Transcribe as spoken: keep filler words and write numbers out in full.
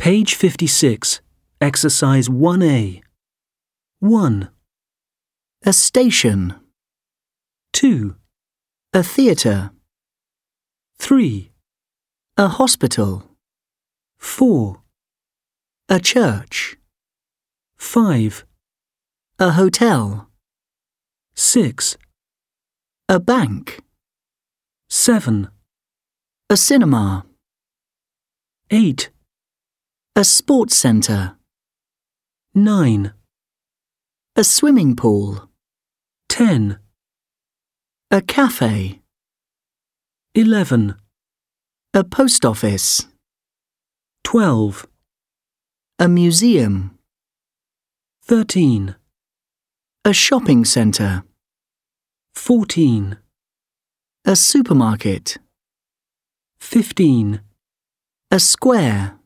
Page fifty-six, Exercise one A. one. A station. two. A theatre. three. A hospital. four. A church. five. A hotel. six. A bank. seven. A cinema. eight. A sports centre. nine. A swimming pool. ten. A cafe. eleven. A post office. twelve. A museum. thirteen. A shopping centre. fourteen. A supermarket. fifteen. A square.